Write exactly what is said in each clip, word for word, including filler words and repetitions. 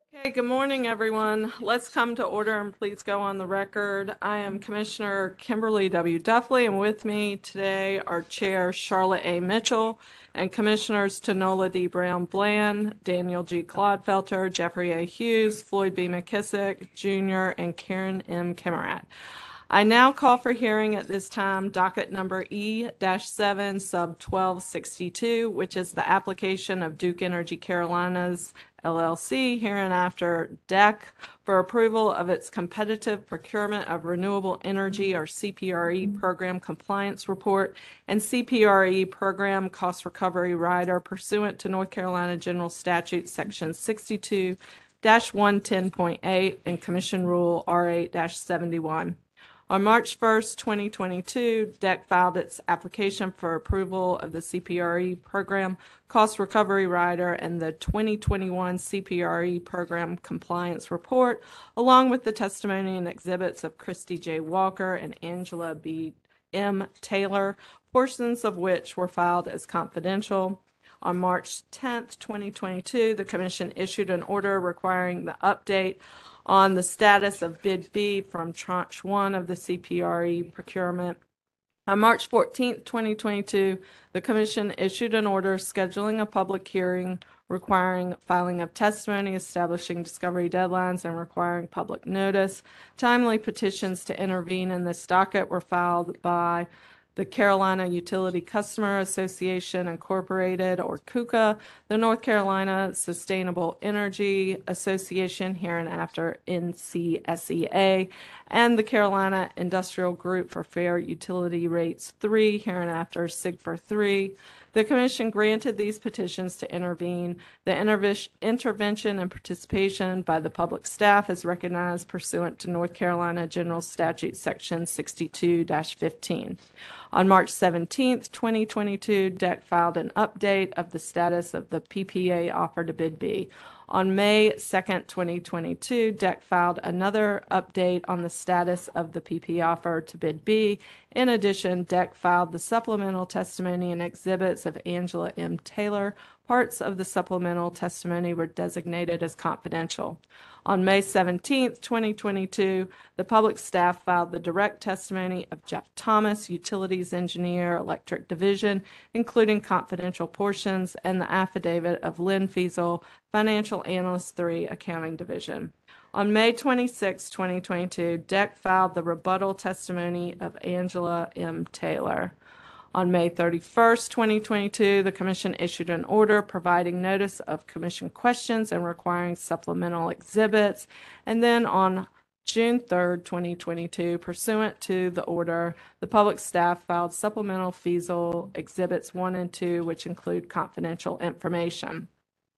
Okay, good morning, everyone. Let's come to order and please go on the record. I am Commissioner Kimberly W. Duffley, and with me today are Chair Charlotte A. Mitchell and Commissioners Tanola D. Brown Bland, Daniel G. Clodfelter, Jeffrey A. Hughes, Floyd B. McKissick, Junior, and Karen M. Kimmerat. I now call for hearing at this time docket number E seven sub twelve sixty-two, which is the application of Duke Energy Carolinas L L C, hereinafter D E C, for approval of its competitive procurement of renewable energy or C P R E program compliance report and C P R E program cost recovery rider pursuant to North Carolina General Statute Section sixty-two one ten point eight and Commission Rule R eight seventy-one. On March first, twenty twenty-two, D E C filed its application for approval of the C P R E program cost recovery rider and the twenty twenty-one C P R E program compliance report, along with the testimony and exhibits of Christy J. Walker and Angela B. M. Taylor, portions of which were filed as confidential. On March tenth, twenty twenty-two, the Commission issued an order requiring the update on the status of Bid B from Tranche one of the C P R E procurement. On March fourteenth, twenty twenty-two, the Commission issued an order scheduling a public hearing requiring filing of testimony, establishing discovery deadlines, and requiring public notice. Timely petitions to intervene in this docket were filed by the Carolina Utility Customer Association Incorporated, or KUCA, the North Carolina Sustainable Energy Association, hereinafter N C S E A, and the Carolina Industrial Group for Fair Utility Rates three, hereinafter SIGFAR three. The Commission granted these petitions to intervene. The interve- intervention and participation by the public staff is recognized pursuant to North Carolina General Statute Section sixty-two fifteen. On March seventeenth, twenty twenty-two, D E C filed an update of the status of the P P A offer to Bid B. On May second, twenty twenty-two, D E C filed another update on the status of the P P A offer to Bid B. In addition, D E C filed the supplemental testimony and exhibits of Angela M. Taylor. Parts of the supplemental testimony were designated as confidential. On May seventeenth, twenty twenty-two, the public staff filed the direct testimony of Jeff Thomas, Utilities Engineer, Electric Division, including confidential portions, and the affidavit of Lynn Fiesel, Financial Analyst three, Accounting Division. On May twenty-sixth, twenty twenty-two, D E C filed the rebuttal testimony of Angela M. Taylor. On May thirty-first, twenty twenty-two, the Commission issued an order providing notice of Commission questions and requiring supplemental exhibits. And then on June third, twenty twenty-two, pursuant to the order, the public staff filed supplemental Fiesel exhibits one and two, which include confidential information.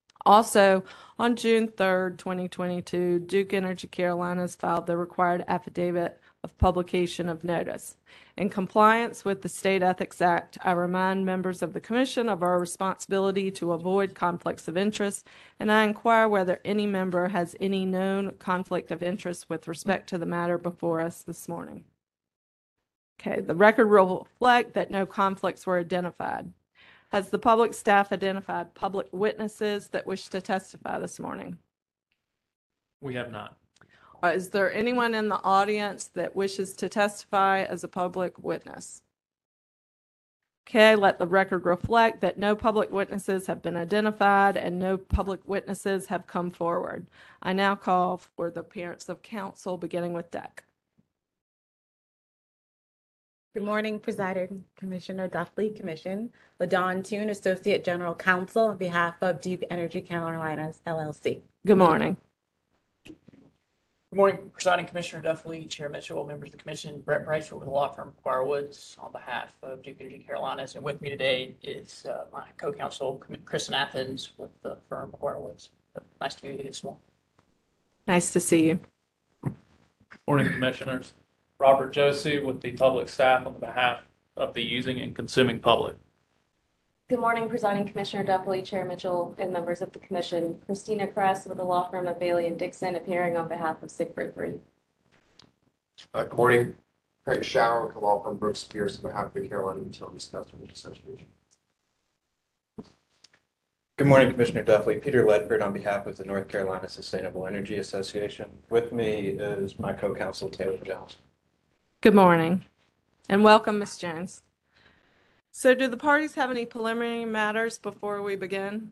Also, on June third, twenty twenty-two, Duke Energy Carolinas filed the required affidavit of publication of notice. In compliance with the State Ethics Act, I remind members of the Commission of our responsibility to avoid conflicts of interest, and I inquire whether any member has any known conflict of interest with respect to the matter before us this morning. Okay, the record will reflect that no conflicts were identified. Has the public staff identified public witnesses that wish to testify this morning? We have not. Uh, Is there anyone in the audience that wishes to testify as a public witness? Okay, let the record reflect that no public witnesses have been identified and no public witnesses have come forward. I now call for the appearance of counsel, beginning with D E C. Good morning, Presiding Commissioner Duffley, Commission. LaDawn Toon, Associate General Counsel on behalf of Duke Energy Carolinas, L L C. Good morning. Good morning, Presiding Commissioner Duffley, Chair Mitchell, members of the Commission. Brett Bryce with the law firm McGuire Woods on behalf of Duke Energy Carolinas. And with me today is uh, my co-counsel, Kristen Athens with the firm McGuire Woods. Nice to meet you this morning. Nice to see you. Morning, Commissioners. Robert Josie with the public staff on behalf of the using and consuming public. Good morning, Presiding Commissioner Duffley, Chair Mitchell, and members of the Commission. Christina Kress with the law firm of Bailey and Dixon, appearing on behalf of SIGFAR three. Uh, good morning. Craig Shower with the law firm Brooks Pierce on behalf of the Carolina Utilities Customers Association. Good morning, Commissioner Duffy. Peter Ledford on behalf of the North Carolina Sustainable Energy Association. With me is my co-counsel Taylor Jones. Good morning, and welcome, Miz Jones. So do the parties have any preliminary matters before we begin?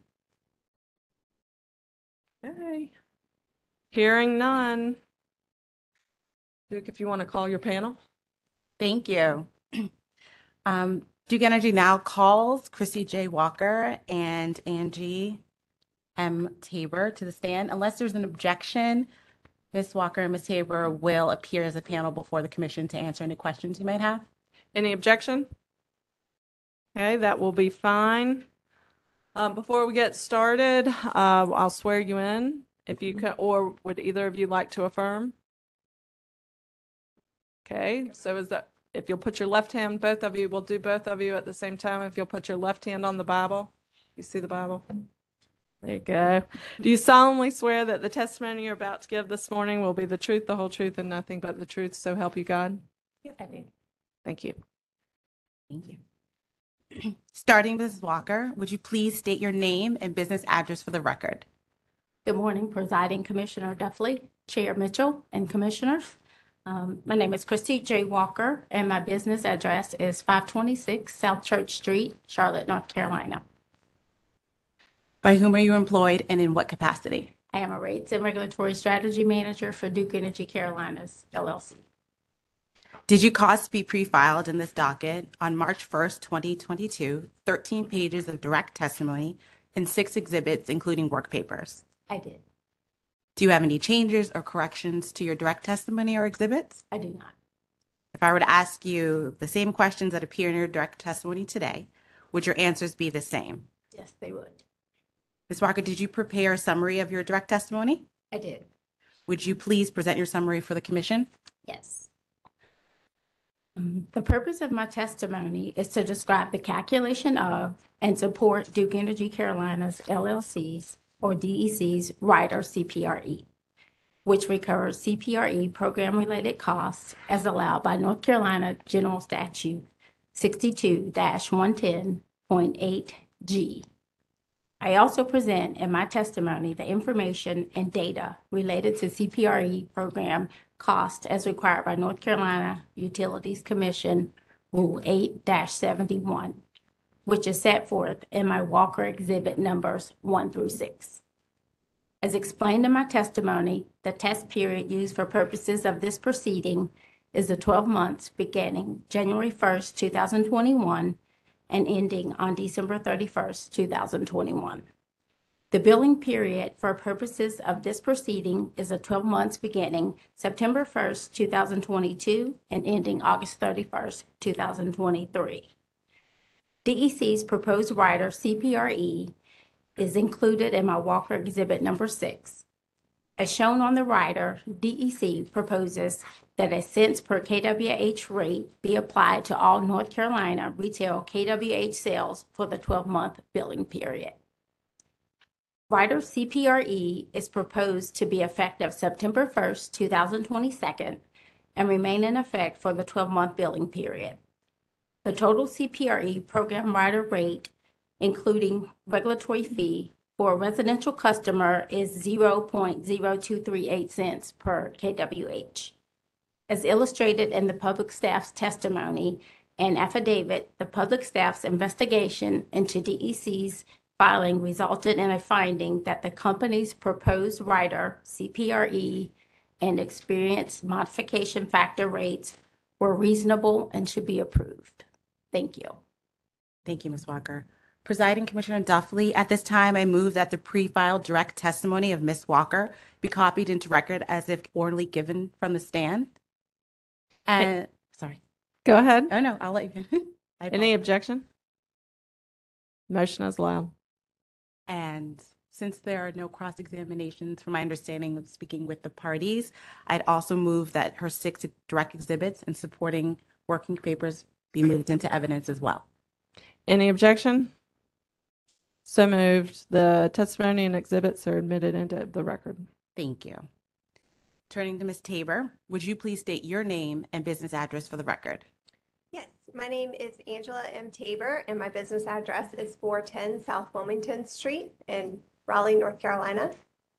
Okay. Hearing none. Duke, if you want to call your panel. Thank you. Um, Duke Energy now calls Christy J. Walker and Angie M. Tabor to the stand. Unless there's an objection, Miz Walker and Miz Tabor will appear as a panel before the commission to answer any questions you might have. Any objection? Okay, that will be fine. Um, before we get started, uh, I'll swear you in. If you can, or would either of you like to affirm? Okay, so is that, if you'll put your left hand, both of you, we'll do both of you at the same time. If you'll put your left hand on the Bible. You see the Bible? There you go. Do you solemnly swear that the testimony you're about to give this morning will be the truth, the whole truth, and nothing but the truth, so help you God? I do. Thank you. Thank you. Starting with Miz Walker, would you please state your name and business address for the record? Good morning, Presiding Commissioner Duffy, Chair Mitchell, and Commissioners. Um, My name is Christy J. Walker, and my business address is five twenty-six South Church Street, Charlotte, North Carolina. By whom are you employed and in what capacity? I am a Rates and Regulatory Strategy Manager for Duke Energy Carolinas, L L C. Did you cause to be pre-filed in this docket on March first, twenty twenty-two, thirteen pages of direct testimony and six exhibits, including work papers? I did. Do you have any changes or corrections to your direct testimony or exhibits? I do not. If I were to ask you the same questions that appear in your direct testimony today, would your answers be the same? Yes, they would. Miz Walker, did you prepare a summary of your direct testimony? I did. Would you please present your summary for the commission? Yes. Um, The purpose of my testimony is to describe the calculation of and support Duke Energy Carolinas, L L C's, or D E C's rider C P R E, which recovers C P R E program-related costs as allowed by North Carolina General Statute sixty-two one ten point eight G. I also present in my testimony the information and data related to C P R E program cost as required by North Carolina Utilities Commission Rule eight seventy-one, which is set forth in my Walker exhibit numbers one through six. As explained in my testimony, the test period used for purposes of this proceeding is the twelve months beginning January first, two thousand twenty-one and ending on December thirty-first, two thousand twenty-one. The billing period for purposes of this proceeding is the twelve months beginning September first, two thousand twenty-two and ending August thirty-first, two thousand twenty-three. D E C's proposed rider C P R E is included in my Walker exhibit number six. As shown on the rider, D E C proposes that a cents per K W H rate be applied to all North Carolina retail K W H sales for the twelve-month billing period. Rider C P R E is proposed to be effective September first, two thousand twenty-two, and remain in effect for the twelve-month billing period. The total C P R E program rider rate, including regulatory fee, for a residential customer is zero point zero two three eight cents per K W H. As illustrated in the public staff's testimony and affidavit, the public staff's investigation into D E C's filing resulted in a finding that the company's proposed rider, C P R E, and experience modification factor rates were reasonable and should be approved. Thank you. Thank you, Miz Walker. Presiding Commissioner Duffy, at this time, I move that the pre-filed direct testimony of Miz Walker be copied into record as if orally given from the stand. And, sorry. Go ahead. Oh, no, I'll let you. I Any apologize. objection? Motion is allowed. And since there are no cross-examinations, from my understanding of speaking with the parties, I'd also move that her six direct exhibits and supporting working papers be moved into evidence as well. Any objection? So moved. The testimony and exhibits are admitted into the record. Thank you. Turning to Miz Tabor, would you please state your name and business address for the record? Yes, My name is Angela M. Tabor, and my business address is four ten South Wilmington Street in Raleigh, North Carolina.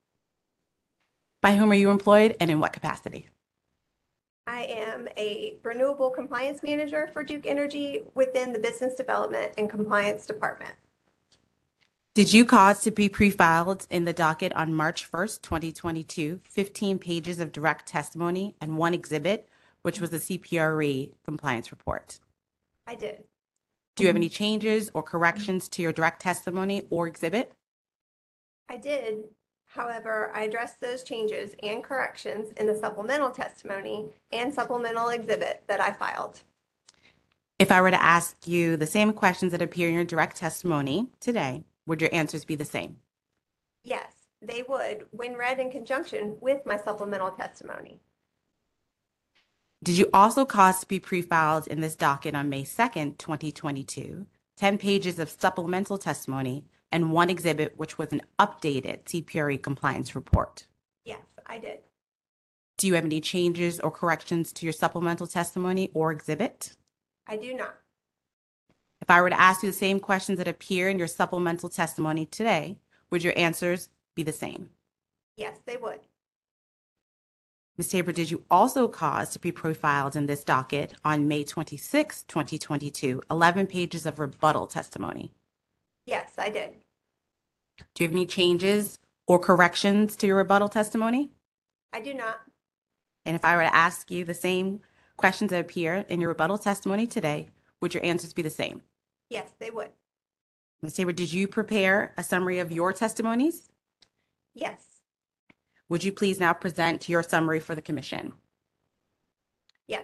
By whom are you employed and in what capacity? I am a renewable compliance manager for Duke Energy within the Business Development and Compliance Department. Did you cause to be pre-filed in the docket on March first, twenty twenty-two, fifteen pages of direct testimony and one exhibit, which was the C P R E compliance report? I did. Do you have any changes or corrections to your direct testimony or exhibit? I did. However, I addressed those changes and corrections in the supplemental testimony and supplemental exhibit that I filed. If I were to ask you the same questions that appear in your direct testimony today, would your answers be the same? Yes, they would when read in conjunction with my supplemental testimony. Did you also cause to be pre-filed in this docket on May second, twenty twenty-two, ten pages of supplemental testimony and one exhibit, which was an updated C P R E compliance report? Yes, I did. Do you have any changes or corrections to your supplemental testimony or exhibit? I do not. If I were to ask you the same questions that appear in your supplemental testimony today, would your answers be the same? Yes, they would. Miz Tabor, did you also cause to be profiled in this docket on May twenty-sixth, twenty twenty-two, eleven pages of rebuttal testimony? Yes, I did. Do you have any changes or corrections to your rebuttal testimony? I do not. And if I were to ask you the same questions that appear in your rebuttal testimony today, would your answers be the same? Yes, they would. Miz Tabor, did you prepare a summary of your testimonies? Yes. Would you please now present your summary for the commission? Yes.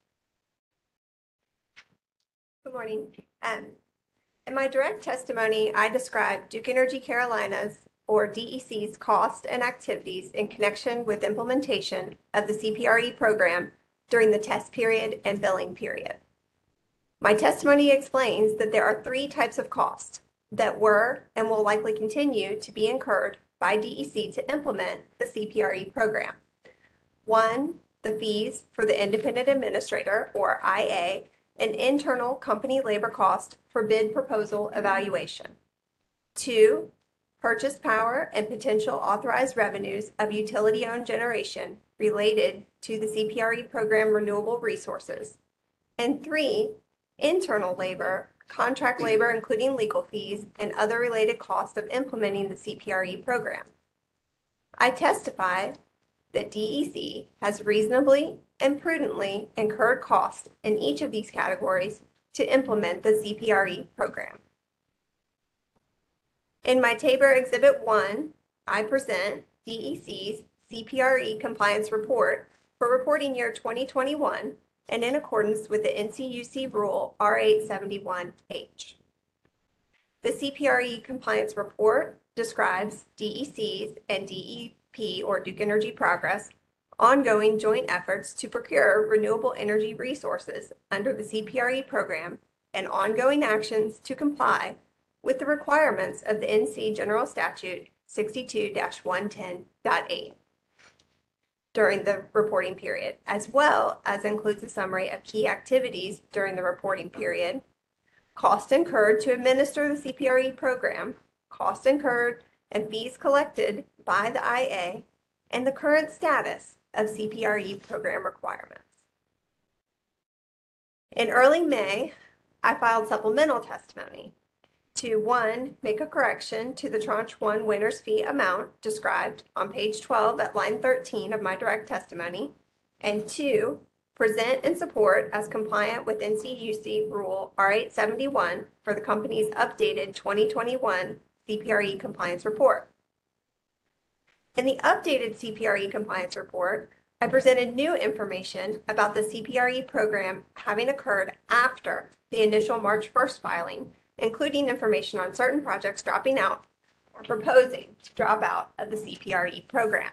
Good morning. Um, in my direct testimony, I described Duke Energy Carolinas, or D E C's, cost and activities in connection with implementation of the C P R E program during the test period and billing period. My testimony explains that there are three types of costs that were and will likely continue to be incurred by D E C to implement the C P R E program. One, the fees for the independent administrator, or I A, and internal company labor cost for bid proposal evaluation. Two, purchase power and potential authorized revenues of utility-owned generation related to the C P R E program renewable resources. And three, internal labor, contract labor, including legal fees, and other related costs of implementing the C P R E program. I testify that D E C has reasonably and prudently incurred costs in each of these categories to implement the C P R E program. In my Tabor Exhibit one, I present D E C's C P R E compliance report for reporting year twenty twenty-one and in accordance with the N C U C Rule R eight seventy-one H. The C P R E compliance report describes D E C's and D E P, or Duke Energy Progress, ongoing joint efforts to procure renewable energy resources under the C P R E program and ongoing actions to comply with the requirements of the N C General Statute sixty-two dash one ten point eight during the reporting period, as well as includes a summary of key activities during the reporting period, costs incurred to administer the C P R E program, costs incurred and fees collected by the I A, and the current status of C P R E program requirements. In early May, I filed supplemental testimony to, one, make a correction to the tranche one winner's fee amount described on page twelve at line thirteen of my direct testimony, and two, present and support as compliant with N C U C Rule R eight seventy-one for the company's updated twenty twenty-one C P R E compliance report. In the updated C P R E compliance report, I presented new information about the C P R E program having occurred after the initial March first filing, including information on certain projects dropping out or proposing to drop out of the C P R E program.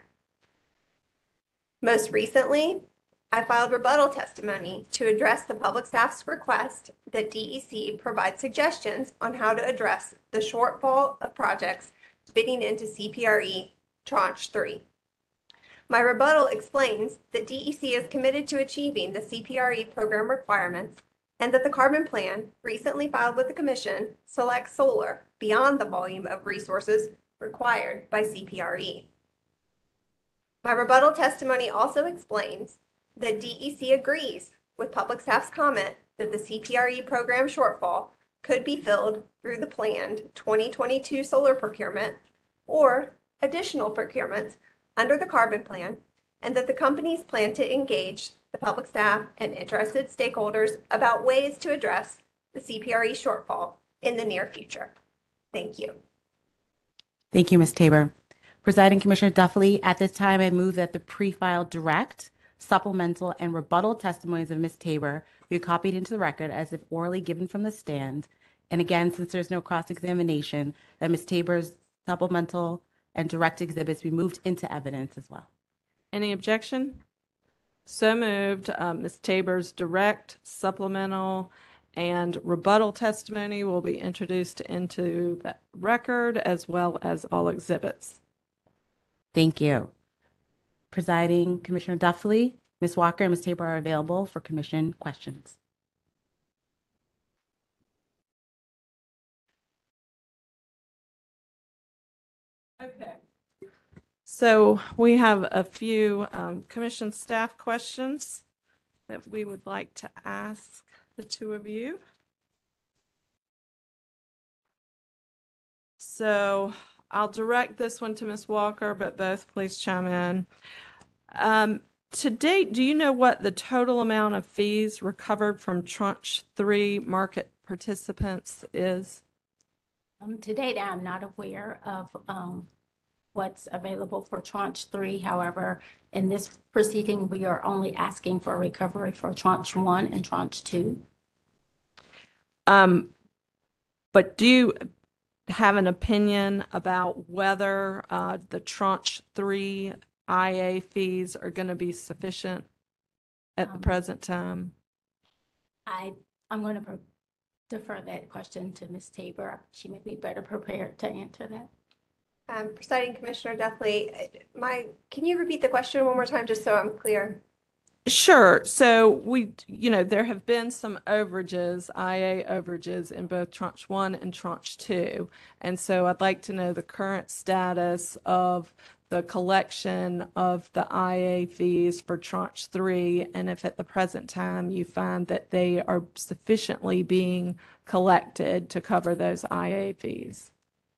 Most recently, I filed rebuttal testimony to address the public staff's request that D E C provide suggestions on how to address the shortfall of projects bidding into C P R E Tranche three. My rebuttal explains that D E C is committed to achieving the C P R E program requirements and that the carbon plan recently filed with the commission selects solar beyond the volume of resources required by C P R E. My rebuttal testimony also explains that D E C agrees with public staff's comment that the C P R E program shortfall could be filled through the planned twenty twenty-two solar procurement or additional procurements under the carbon plan, and that the companies plan to engage the public staff and interested stakeholders about ways to address the C P R E shortfall in the near future. Thank you. Thank you, Miz Tabor. Presiding Commissioner Duffy, at this time, I move that the pre-filed direct, supplemental, and rebuttal testimonies of Miz Tabor be copied into the record as if orally given from the stand. And again, since there's no cross-examination, that Miz Tabor's supplemental and direct exhibits be moved into evidence as well. Any objection? So moved. Um, Miz Tabor's direct, supplemental, and rebuttal testimony will be introduced into the record as well as all exhibits. Thank you. Presiding Commissioner Duffy, Miz Walker, and Miz Tabor are available for commission questions. Okay. So we have a few um, commission staff questions that we would like to ask the two of you. So I'll direct this one to Miz Walker, but both please chime in. Um, to date, do you know what the total amount of fees recovered from tranche three market participants is? Um, to date, I'm not aware of, um, what's available for tranche three. However, in this proceeding, we are only asking for recovery for tranche one and tranche two. Um, but do you have an opinion about whether uh, the tranche three I A fees are going to be sufficient at the Um, present time? I, I'm going to defer that question to Miz Tabor. She may be better prepared to answer that. Um, Presiding Commissioner Duffy, my, can you repeat the question one more time just so I'm clear? Sure. So we, you know, there have been some overages, I A overages in both tranche one and tranche two. And so I'd like to know the current status of the collection of the I A fees for tranche three, and if at the present time you find that they are sufficiently being collected to cover those I A fees.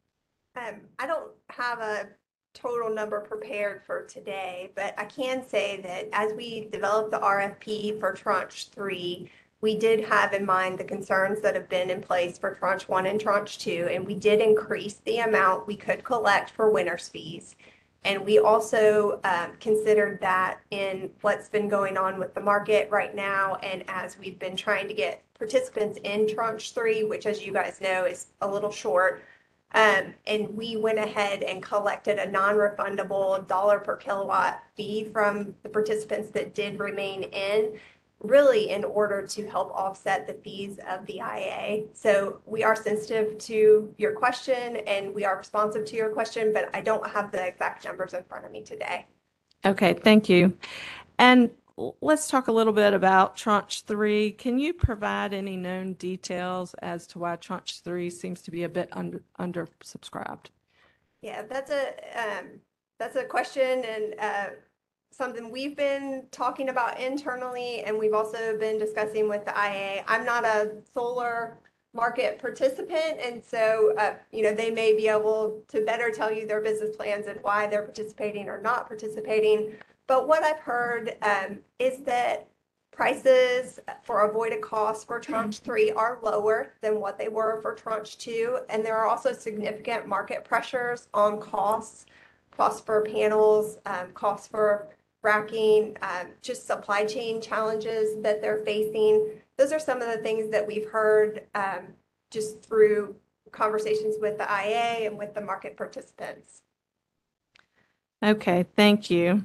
Um, I don't have a total number prepared for today, but I can say that as we developed the R F P for tranche three, we did have in mind the concerns that have been in place for tranche one and tranche two, and we did increase the amount we could collect for winter's fees. And we also um, considered that in what's been going on with the market right now, and as we've been trying to get participants in tranche three, which as you guys know is a little short. Um, and we went ahead and collected a non-refundable dollar per kilowatt fee from the participants that did remain in, really in order to help offset the fees of the I A. So we are sensitive to your question and we are responsive to your question, but I don't have the exact numbers in front of me today. Okay, thank you. And l- let's talk a little bit about tranche three. Can you provide any known details as to why tranche three seems to be a bit under undersubscribed? Yeah, that's a um, that's a question and uh, something we've been talking about internally, and we've also been discussing with the I A. I'm not a solar market participant, and so uh, you know they may be able to better tell you their business plans and why they're participating or not participating. But what I've heard um, is that prices for avoided costs for tranche three are lower than what they were for tranche two. And there are also significant market pressures on costs, costs for panels, um, costs for racking, um, just supply chain challenges that they're facing. Those are some of the things that we've heard um, just through conversations with the I A and with the market participants. Okay, thank you.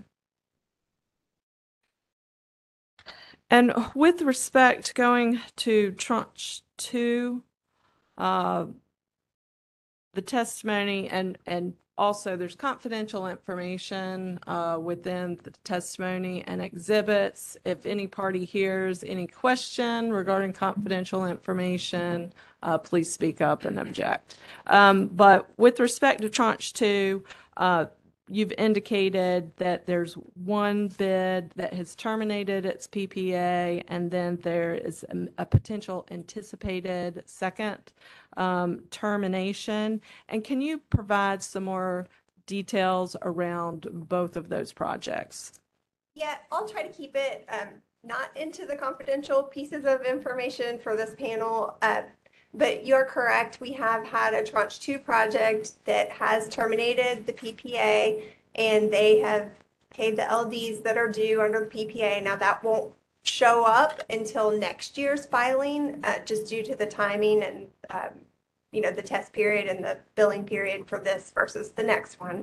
And with respect going to tranche two, uh, the testimony and, and also there's confidential information uh, within the testimony and exhibits. If any party hears any question regarding confidential information, uh, please speak up and object. Um, But with respect to tranche two, uh, you've indicated that there's one bid that has terminated its P P A, and then there is a, a potential anticipated second um, termination. And can you provide some more details around both of those projects? Yeah, I'll try to keep it um, not into the confidential pieces of information for this panel. Uh, but you're correct. We have had a tranche two project that has terminated the P P A, and they have paid the L Ds that are due under the P P A. Now that won't show up until next year's filing, uh, just due to the timing and um, you know, the test period and the billing period for this versus the next one.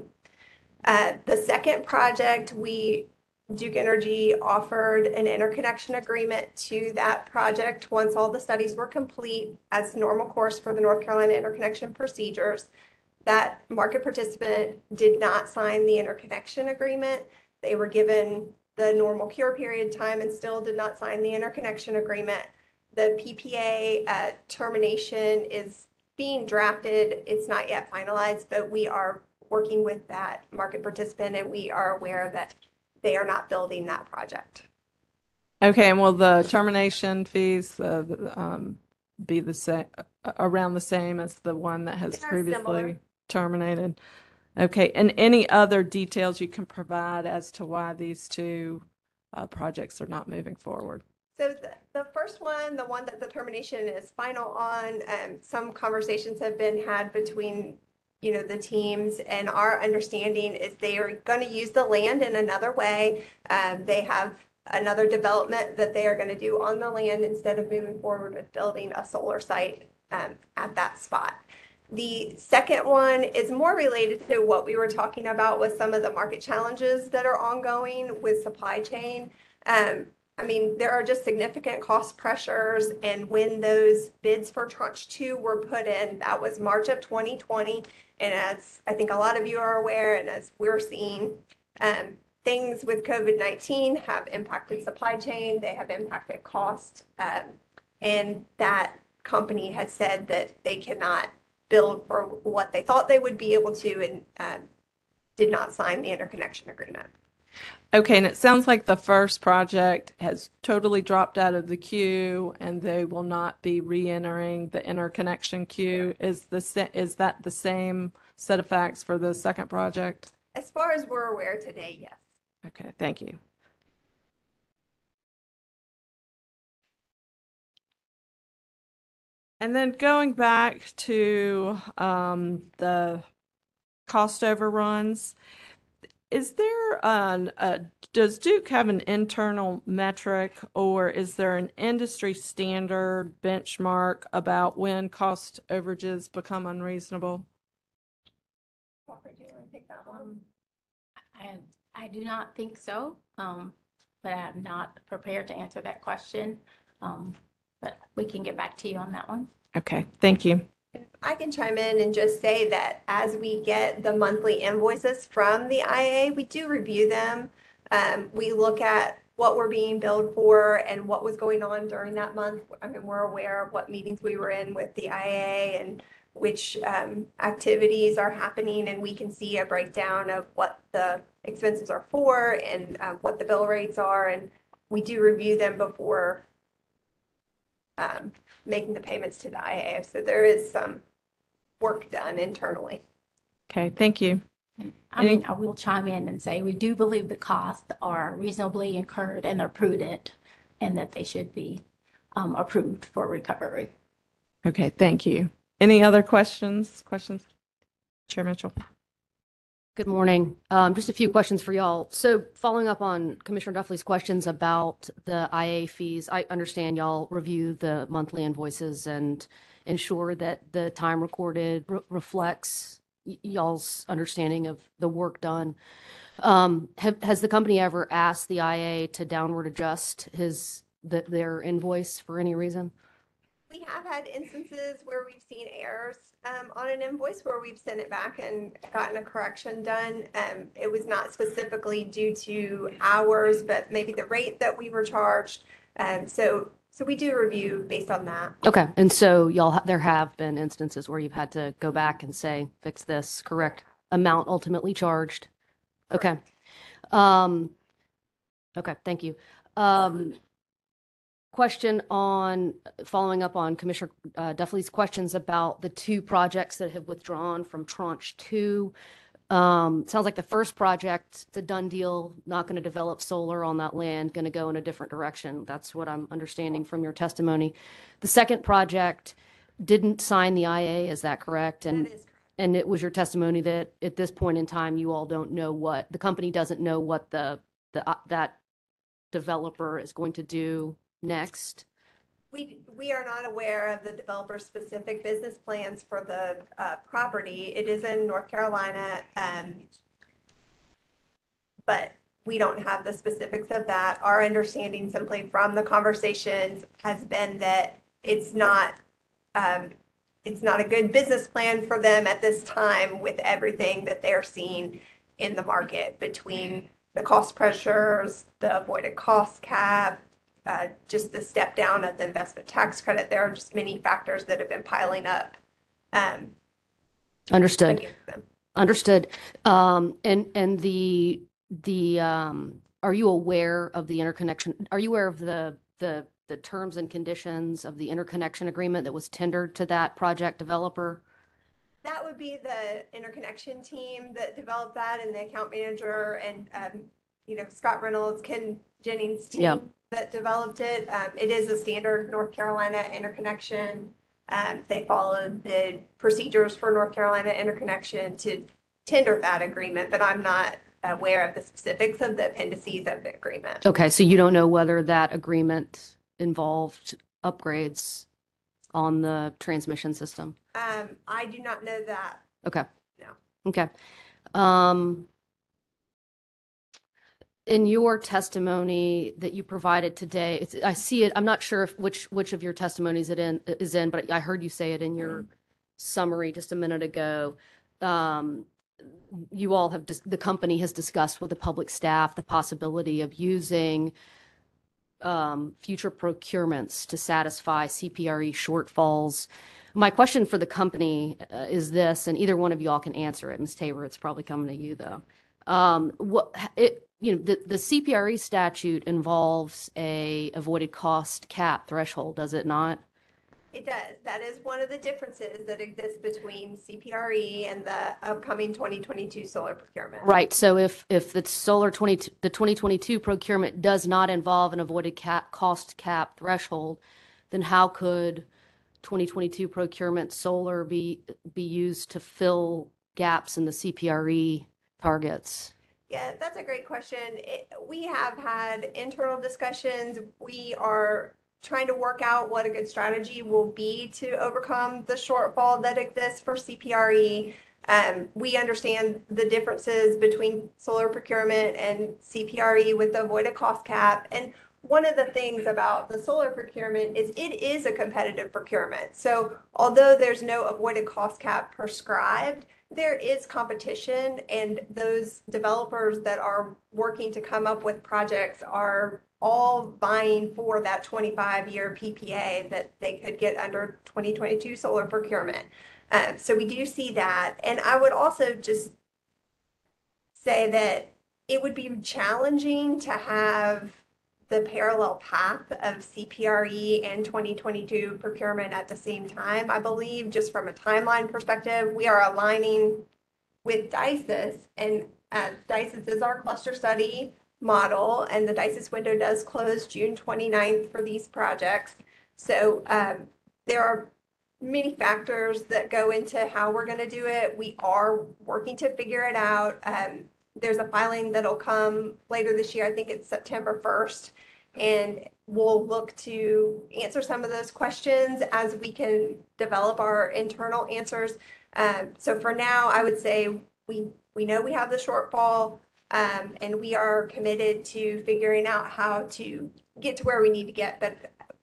Uh, the second project, we Duke Energy offered an interconnection agreement to that project once all the studies were complete as normal course for the North Carolina interconnection procedures. That market participant did not sign the interconnection agreement. They were given the normal cure period time and still did not sign the interconnection agreement. The P P A uh, termination is being drafted. It's not yet finalized, but we are working with that market participant and we are aware that they are not building that project. Okay, and will the termination fees uh, um, be the same, around the same as the one that has They are previously similar. terminated? Okay, and any other details you can provide as to why these two uh, projects are not moving forward? So the, the first one, the one that the termination is final on, um, some conversations have been had between, you know, the teams, and our understanding is they are going to use the land in another way. Um, they have another development that they are going to do on the land instead of moving forward with building a solar site um, at that spot. The second one is more related to what we were talking about with some of the market challenges that are ongoing with supply chain. Um, I mean, there are just significant cost pressures, and when those bids for tranche two were put in, that was March of twenty twenty. And as I think a lot of you are aware, and as we're seeing, um, things with COVID nineteen have impacted supply chain, they have impacted cost, um, and that company has said that they cannot build for what they thought they would be able to, and um, did not sign the interconnection agreement. Okay, and it sounds like the first project has totally dropped out of the queue and they will not be re-entering the interconnection queue. Is the, sa- is that the same set of facts for the second project? As far as we're aware today, yes. Okay, thank you. And then going back to um, the cost overruns, is there an, uh, does Duke have an internal metric, or is there an industry standard benchmark about when cost overages become unreasonable? Walker, do you want to take that one? I, I do not think so, um, but I'm not prepared to answer that question. Um, but we can get back to you on that one. Okay, thank you. I can chime in and just say that as we get the monthly invoices from the I A, we do review them. Um, we look at what we're being billed for and what was going on during that month. I mean, we're aware of what meetings we were in with the I A and which um, activities are happening, and we can see a breakdown of what the expenses are for and uh, what the bill rates are. And we do review them before um, making the payments to the I A. So there is some work done internally. Okay, thank you. I mean, I will chime in and say, we do believe the costs are reasonably incurred and are prudent, and that they should be um, approved for recovery. Okay, thank you. Any other questions? Questions? Chair Mitchell. Good morning. Um, just a few questions for y'all. So following up on Commissioner Duffley's questions about the I A fees, I understand y'all review the monthly invoices and ensure that the time recorded re- reflects y- y'all's understanding of the work done. Um, have, has the company ever asked the I A to downward adjust his, the, their invoice for any reason? We have had instances where we've seen errors um, on an invoice where we've sent it back and gotten a correction done. Um, It was not specifically due to hours, but maybe the rate that we were charged. Um, So, so we do review based on that. Okay, and so y'all, ha- there have been instances where you've had to go back and say, fix this, correct amount ultimately charged. Okay. Um, okay, thank you. Um, question on, following up on Commissioner uh, Duffley's questions about the two projects that have withdrawn from tranche two. Um, sounds like the first project, the done deal, not going to develop solar on that land, going to go in a different direction. That's what I'm understanding from your testimony. The second project didn't sign the I A, is that correct? And That is correct. and it was your testimony that at this point in time, you all don't know what, the company doesn't know what the, the, uh, that developer is going to do next? We, we are not aware of the developer's specific business plans for the uh, property. It is in North Carolina. um, But we don't have the specifics of that. Our understanding simply from the conversations has been that it's not, um, it's not a good business plan for them at this time with everything that they're seeing in the market between the cost pressures, the avoided cost cap, uh, just the step down of the investment tax credit. There are just many factors that have been piling up. um, Understood. against them. Understood. Um, and, and the, the, um, are you aware of the interconnection? Are you aware of the, the, the terms and conditions of the interconnection agreement that was tendered to that project developer? That would be the interconnection team that developed that, and the account manager and, um, you know, Scott Reynolds, Ken Jennings' Yep. team that developed it. Um, it is a standard North Carolina interconnection. Um, they followed the procedures for North Carolina interconnection to tender that agreement, but I'm not aware of the specifics of the appendices of the agreement. Okay, so you don't know whether that agreement involved upgrades on the transmission system? Um, I do not know that. Okay. No. Okay. Um, in your testimony that you provided today, it's, I see it, I'm not sure if which, which of your testimonies it in, is in, but I heard you say it in your summary just a minute ago. Um, you all have, dis- the company has discussed with the public staff the possibility of using um, future procurements to satisfy C P R E shortfalls. My question for the company uh, is this, and either one of y'all can answer it. Miz Tabor, it's probably coming to you though. Um, what it, you know, the, the C P R E statute involves a avoided cost cap threshold, does it not? It does. That is one of the differences that exists between C P R E and the upcoming twenty twenty-two solar procurement. Right. So if, if the solar twenty, the twenty twenty-two procurement does not involve an avoided cap, cost cap threshold, then how could twenty twenty-two procurement solar be, be used to fill gaps in the C P R E targets? Yeah, that's a great question. It, we have had internal discussions. We are trying to work out what a good strategy will be to overcome the shortfall that exists for C P R E. Um, we understand the differences between solar procurement and C P R E with the avoided cost cap. And one of the things about the solar procurement is it is a competitive procurement. So although there's no avoided cost cap prescribed, there is competition, and those developers that are working to come up with projects are all vying for that twenty-five year P P A that they could get under twenty twenty-two solar procurement. Um, so we do see that. And I would also just say that it would be challenging to have the parallel path of C P R E and twenty twenty-two procurement at the same time. I believe just from a timeline perspective, we are aligning with DICES, and uh, DICES is our cluster study model, and the DICES window does close June twenty-ninth for these projects. So um, there are many factors that go into how we're going to do it. We are working to figure it out. Um, there's a filing that'll come later this year. I think it's September first. And we'll look to answer some of those questions as we can develop our internal answers. Um, so for now, I would say we, we know we have the shortfall, um, and we are committed to figuring out how to get to where we need to get. But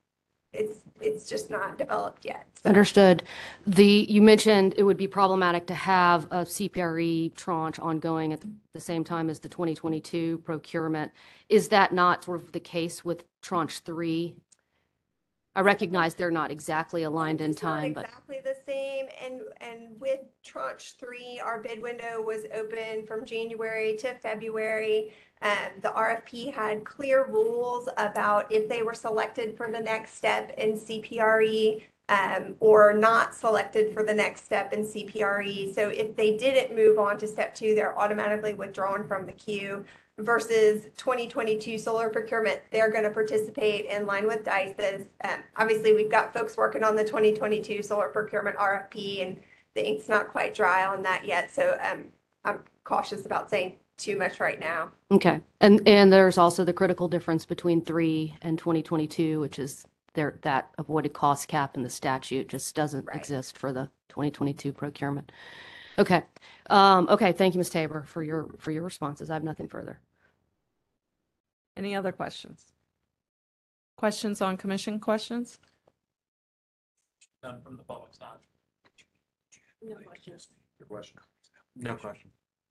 it's, it's just not developed yet. So- Understood. The, you mentioned it would be problematic to have a C P R E tranche ongoing at the same time as the twenty twenty-two procurement. Is that not sort of the case with tranche three? I recognize they're not exactly aligned in It's not time, but exactly the same, and, and with tranche three, our bid window was open from January to February. Um, the R F P had clear rules about if they were selected for the next step in C P R E, um, or not selected for the next step in C P R E. So if they didn't move on to step two, they're automatically withdrawn from the queue. Versus twenty twenty-two solar procurement, they're going to participate in line with DICE's. Um, obviously, we've got folks working on the twenty twenty-two solar procurement R F P, and the ink's not quite dry on that yet. So um, I'm cautious about saying too much right now. okay. And, and there's also the critical difference between three and twenty twenty-two, which is there, that avoided cost cap in the statute just doesn't Right. exist for the twenty twenty-two procurement. Okay. Um, okay. Thank you, Miz Tabor, for your, for your responses. I have nothing further. Any other questions? Questions on commission questions? None from the public side. Good question. No question.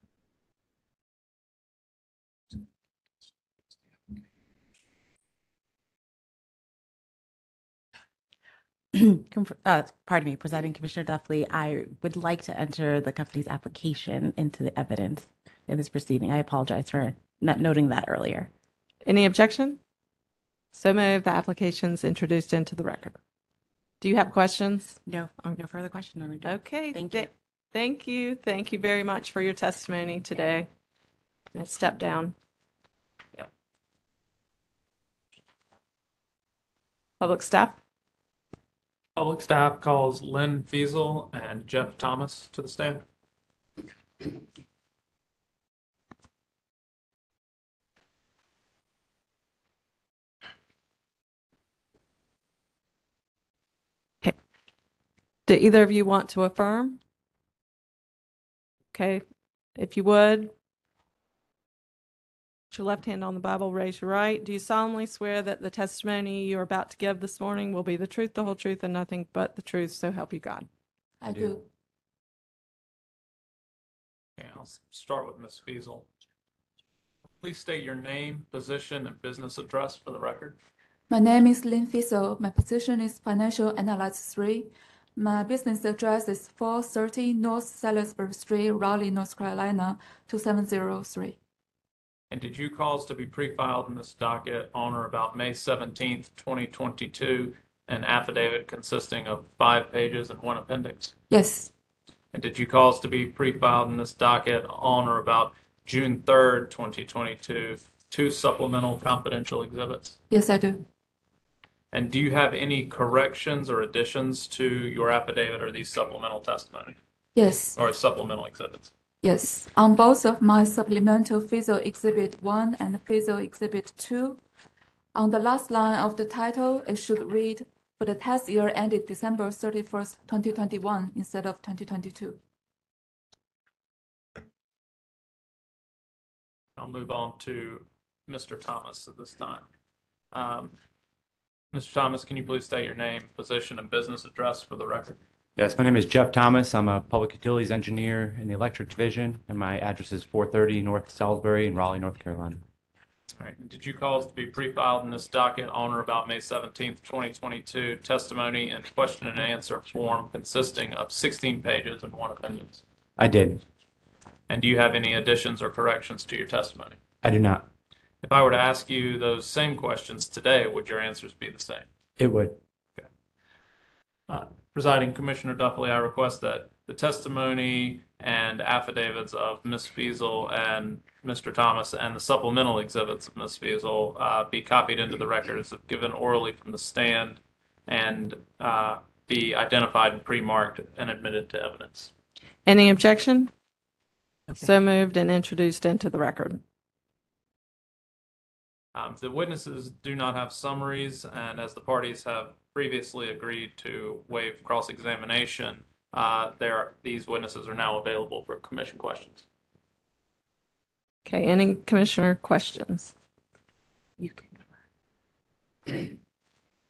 Conf- uh, Pardon me, Presiding Commissioner Duffley, I would like to enter the company's application into the evidence in this proceeding. I apologize for not noting that earlier. Any objection? So moved. The application's introduced into the record. Do you have questions? No, um, no further question. Madam Chair. Okay. Thank th- you. Thank you. Thank you very much for your testimony today. Let's step down. Yep. Public staff? Public staff calls Lynn Fiesel and Jeff Thomas to the stand. Do either of you want to affirm? Okay, if you would. Put your left hand on the Bible, raise your right. Do you solemnly swear that the testimony you're about to give this morning will be the truth, the whole truth, and nothing but the truth, so help you God? I do. do. Okay, I'll s- start with Miz Fiesel. Please state your name, position, and business address for the record. My name is Lynn Fiesel. My position is Financial Analyst three. My business address is four thirty North Salisbury Street, Raleigh, North Carolina, two seven zero three. And did you cause to be pre-filed in this docket on or about May seventeenth, twenty twenty-two, an affidavit consisting of five pages and one appendix? Yes, And did you cause to be pre-filed in this docket on or about June third, twenty twenty-two, two supplemental confidential exhibits? yes, I do. And do you have any corrections or additions to your affidavit or these supplemental testimony Yes, or supplemental exhibits? yes. On both of my supplemental Fiesel Exhibit one and Fiesel Exhibit two, on the last line of the title, it should read, for the tax year ended December thirty-first, twenty twenty-one, instead of twenty twenty-two. I'll move on to Mister Thomas at this time. Um, Mister Thomas, can you please state your name, position, and business address for the record? Yes, my name is Jeff Thomas. I'm a public utilities engineer in the electric division, and my address is four thirty North Salisbury in Raleigh, North Carolina. All right. Did you cause to be pre-filed in this docket on or about May seventeenth, twenty twenty-two, testimony and question and answer form consisting of sixteen pages and one appendix? I did. And do you have any additions or corrections to your testimony? I do not. If I were to ask you those same questions today, would your answers be the same? It would. Uh, Presiding Commissioner Duffley, I request that the testimony and affidavits of Miz Fiesel and Mister Thomas and the supplemental exhibits of Miz Fiesel uh, be copied into the records, given orally from the stand, and uh, be identified and pre-marked and admitted to evidence. Any objection? So moved and introduced into the record. Um, The witnesses do not have summaries, and as the parties have previously agreed to waive cross-examination, uh, there, these witnesses are now available for commission questions. Okay, any commissioner questions? You can.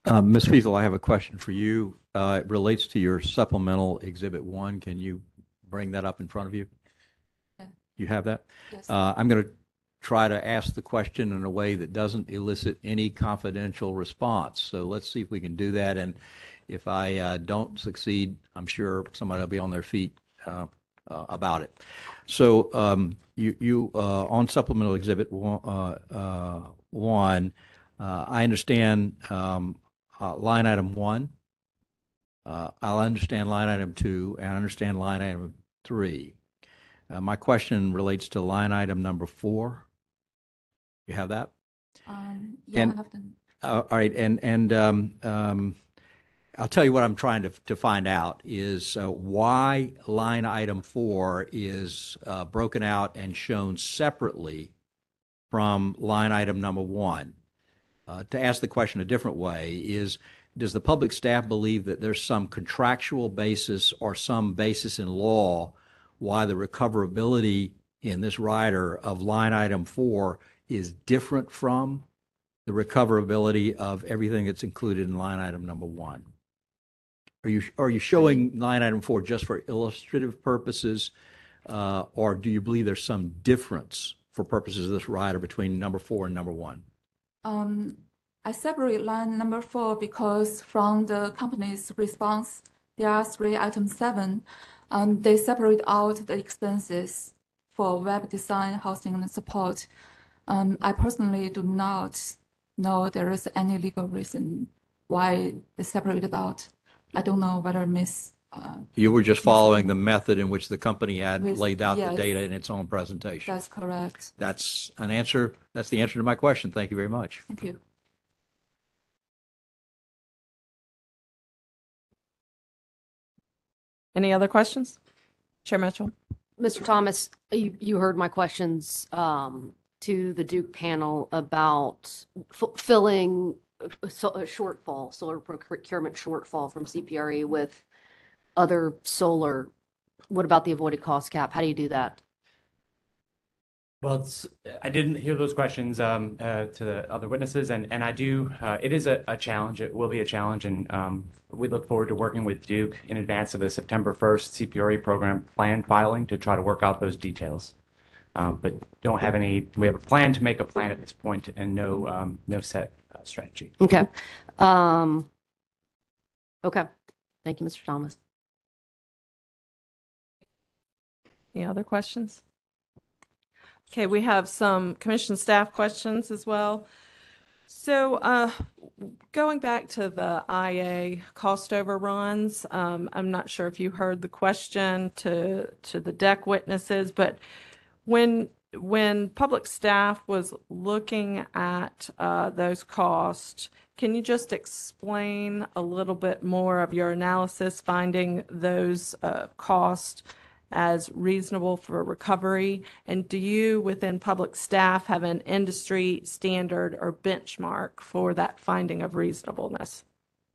Uh, Miz Feasel, I have a question for you. Uh, It relates to your supplemental Exhibit one. Can you bring that up in front of you? Yeah. You have that? Yes. Uh, I'm going to try to ask the question in a way that doesn't elicit any confidential response. So let's see if we can do that. And if I uh, don't succeed, I'm sure somebody will be on their feet uh, uh, about it. So um, you, you uh, on supplemental Exhibit one, uh, uh, one uh, I understand um, uh, line item one. Uh, I'll understand line item two, and I understand line item three. Uh, my question relates to line item number four. You have that? Um, yeah, And- I have the, Uh, all right, and and um, um, I'll tell you what I'm trying to to find out is uh, why line item four is uh, broken out and shown separately from line item number one. Uh, to ask the question a different way is, does the public staff believe that there's some contractual basis or some basis in law why the recoverability in this rider of line item four is different from the recoverability of everything that's included in line item number one? Are you, are you showing line item four just for illustrative purposes? Uh, or do you believe there's some difference for purposes of this rider between number four and number one? um, I separate line number four because from the company's response, there are three item seven. Um, they separate out the expenses for web design, hosting, and support. Um, I personally do not know there is any legal reason why they separated out. I don't know whether Miss uh, You were just following the method in which the company had With- laid out the yes. data in its own presentation. that's correct. That's an answer. That's the answer to my question. Thank you very much. Thank you. Any other questions? Chair Mitchell? Mister Thomas, you, you heard my questions um, to the Duke panel about f- filling a so- a shortfall, solar procurement shortfall from C P R E with other solar. What about the avoided cost cap? How do you do that? Well, it's, I didn't hear those questions um, uh, to the other witnesses, and, and I do, uh, it is a, a challenge. It will be a challenge, and um, we look forward to working with Duke in advance of the September first C P R E program plan filing to try to work out those details. Um, but don't have any, we have a plan to make a plan at this point and no, um, no set uh, strategy. Okay. Um, okay. Thank you, Mister Thomas. Any other questions? Okay, we have some commission staff questions as well. So uh, going back to the I A cost overruns, um, I'm not sure if you heard the question to, to the deck witnesses, but when, when public staff was looking at uh, those costs, can you just explain a little bit more of your analysis finding those uh, costs as reasonable for recovery? And do you, within public staff, have an industry standard or benchmark for that finding of reasonableness?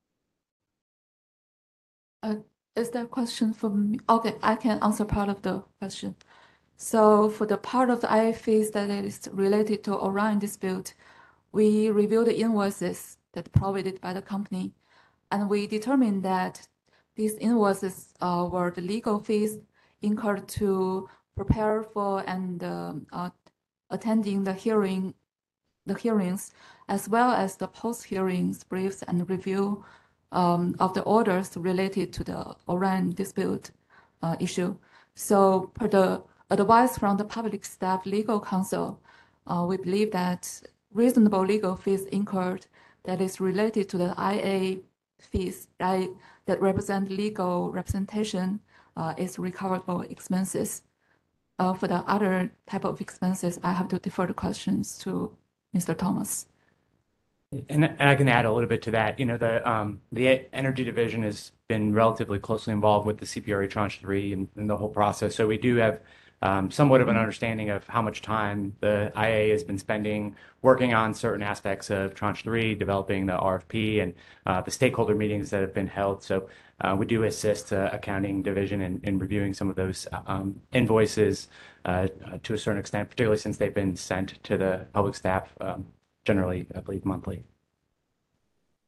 Uh, is there a question for me? Okay, I can answer part of the question. So for the part of the I A fees that is related to Orion dispute, we reviewed the invoices that provided by the company, and we determined that these invoices uh, were the legal fees incurred to prepare for and um, uh, attending the hearing, the hearings, as well as the post-hearings briefs and review um, of the orders related to the Orion dispute uh, issue. So per the advice from the Public Staff Legal Counsel, uh, we believe that reasonable legal fees incurred that is related to the I A fees, right, that represent legal representation uh, is recoverable expenses. Uh, for the other type of expenses, I have to defer the questions to Mister Thomas. And, and I can add a little bit to that. You know, the um, the Energy Division has been relatively closely involved with the C P R E Tranche three and, and the whole process. So we do have um, somewhat of an understanding of how much time the I A has been spending working on certain aspects of Tranche three, developing the R F P and uh, the stakeholder meetings that have been held. So uh, we do assist uh, Accounting Division in, in reviewing some of those um, invoices uh, to a certain extent, particularly since they've been sent to the public staff um, generally, I believe, monthly.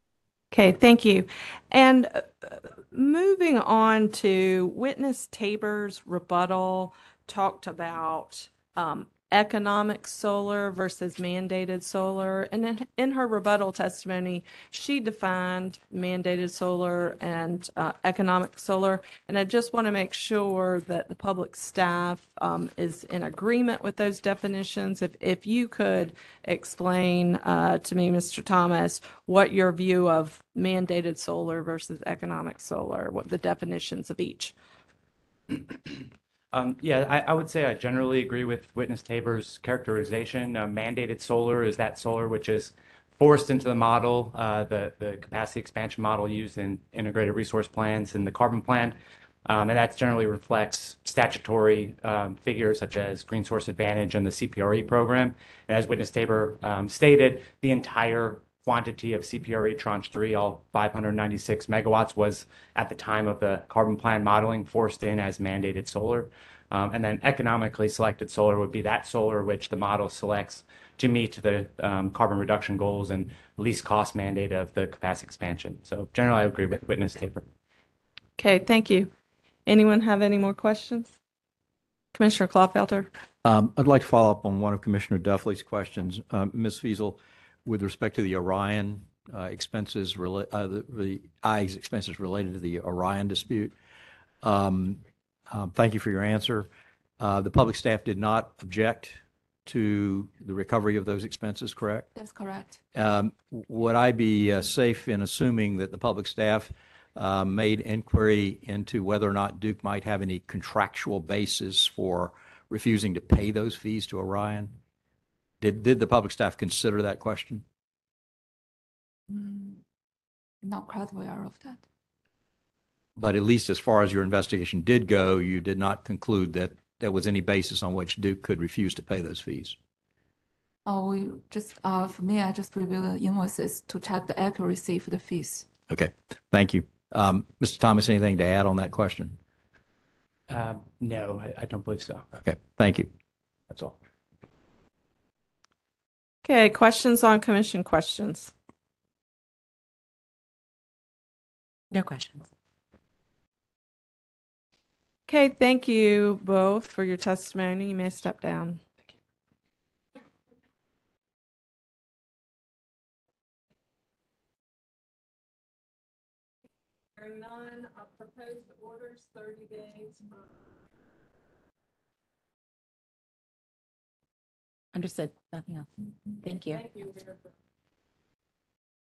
Okay, thank you. And uh, moving on to witness Tabor's rebuttal, talked about um, economic solar versus mandated solar. And in, in her rebuttal testimony, she defined mandated solar and uh, economic solar. And I just want to make sure that the public staff um, is in agreement with those definitions. If, if you could explain uh, to me, Mister Thomas, what your view of mandated solar versus economic solar, what the definitions of each. Um, yeah, I, I would say I generally agree with Witness Tabor's characterization. Uh, mandated solar is that solar which is forced into the model, uh, the, the capacity expansion model used in integrated resource plans and the carbon plan. Um, and that generally reflects statutory um, figures such as Green Source Advantage and the C P R E program. And as Witness Tabor um, stated, the entire quantity of C P R E Tranche three, all five hundred ninety-six megawatts, was at the time of the carbon plan modeling forced in as mandated solar. Um, and then economically selected solar would be that solar which the model selects to meet the um, carbon reduction goals and least cost mandate of the capacity expansion. So generally, I agree with Witness Tabor. Okay, thank you. Anyone have any more questions? Commissioner Claufelter? Um, I'd like to follow up on one of Commissioner Duffley's questions. Um, Miz Feasel, with respect to the Orion uh, expenses, rela- uh, the, the I's expenses related to the Orion dispute. Um, um, thank you for your answer. Uh, the public staff did not object to the recovery of those expenses, correct? That's correct. Um, would I be uh, safe in assuming that the public staff uh, made inquiry into whether or not Duke might have any contractual basis for refusing to pay those fees to Orion? Did, did the public staff consider that question? Mm, Not quite aware of that. But at least as far as your investigation did go, you did not conclude that there was any basis on which Duke could refuse to pay those fees. Oh, we just, uh, for me, I just review the invoices to check the accuracy for the fees. Okay, thank you. Um, Mister Thomas, anything to add on that question? Uh, no, I, I don't believe so. Okay, thank you. That's all. Okay, questions on commission questions? No questions. Okay, thank you both for your testimony. You may step down. Hearing none, I'll propose the orders thirty days. Understood. Nothing else. Thank you. Thank you.